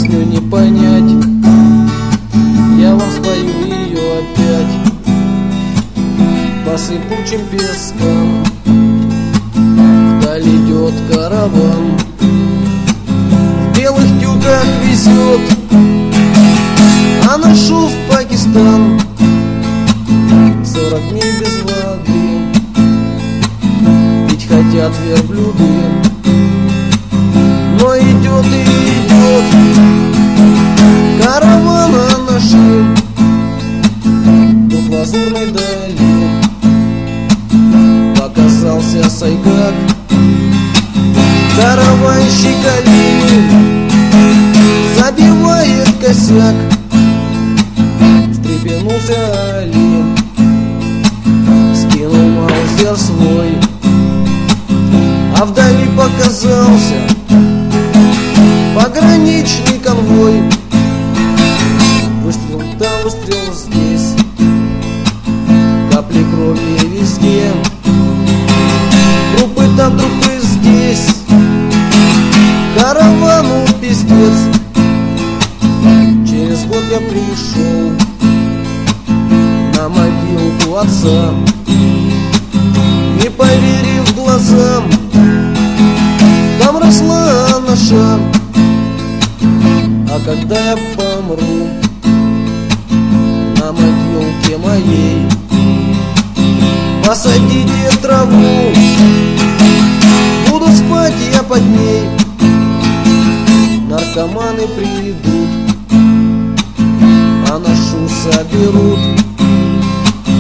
песню не понять, я вам спою ее опять. По сыпучим пескам вдаль идет караван, в белых тюках везет аношу в Пакистан. 40 дней без воды, ведь хотят верблюды. Но идет и идет караван анаши в лазурной дали. Показался Сайгак, караванщик Али, забивает косяк. Встрепенулся Али, скинул маузер свой, а вдали показался пограничный конвой. Выстрел там, выстрел здесь, капли крови везде, трупы там, трупы здесь, каравану пиздец. Через год я пришел на могилку отца, не поверив глазам, там росла анаша. А когда я помру на могилке моей, посадите траву, буду спать я под ней. Наркоманы придут, анашу соберут,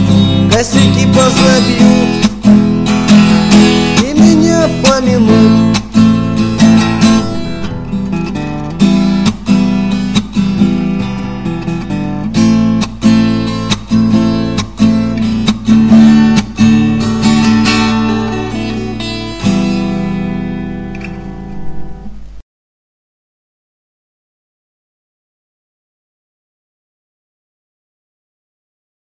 косяки позабьют и меня помянут.